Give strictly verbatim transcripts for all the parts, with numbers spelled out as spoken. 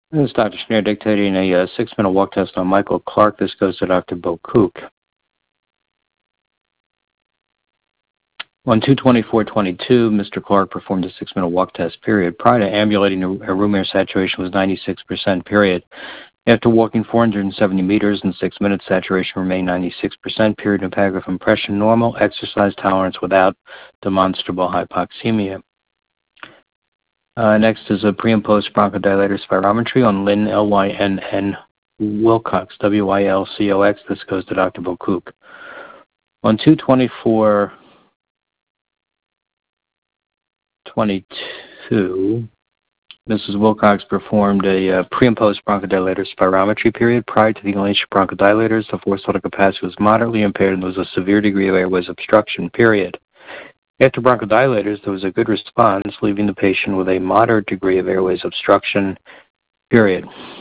This is Doctor Schneer dictating a uh, six-minute walk test on Michael Clark. This goes to Doctor Bo Kook. On two twenty-four twenty-two, Mister Clark performed a six-minute walk test, period. Prior to ambulating, a room air saturation was ninety-six percent, period. After walking four hundred seventy meters in six minutes, saturation remained ninety-six percent, period. No paragraph impression, normal. Exercise tolerance without demonstrable hypoxemia. Uh, next is a pre and post bronchodilator spirometry on Lynn, L Y N N Wilcox, W Y L C O X. This goes to Doctor Bo Kook. On two twenty-four twenty-two, Missus Wilcox performed a uh, pre and post bronchodilator spirometry, period. Prior to the inhalation of bronchodilators, the forced vital capacity was moderately impaired and there was a severe degree of airways obstruction, period. After bronchodilators, there was a good response, leaving the patient with a moderate degree of airways obstruction, period.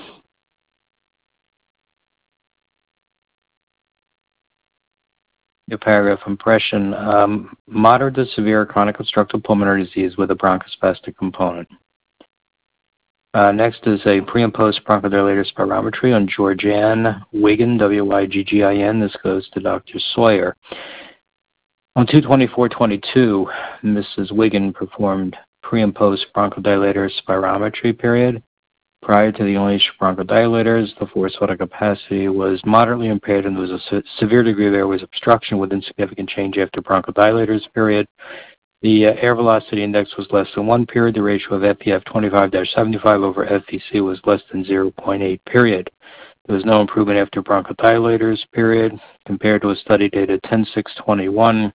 Your paragraph impression, um, moderate to severe chronic obstructive pulmonary disease with a bronchospastic component. Uh, next is a pre and post bronchodilator spirometry on Georgianne Wiggin, W Y G G I N. This goes to Doctor Sawyer. On two twenty-four twenty-two, Missus Wiggin performed pre and post bronchodilator spirometry, period. Prior to the inhalation of bronchodilators, the forced vital capacity was moderately impaired and there was a se severe degree of airways obstruction with insignificant change after bronchodilators, period. The uh, air velocity index was less than one, period. The ratio of F P F twenty-five dash seventy-five over F V C was less than zero point eight, period. There was no improvement after bronchodilators, period. Compared to a study dated ten six twenty-one,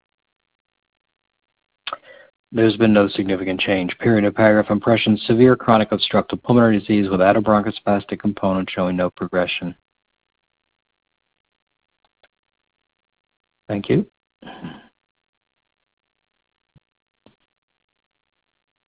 there's been no significant change, period. A paragraph impression, severe chronic obstructive pulmonary disease without a bronchospastic component showing no progression. Thank you.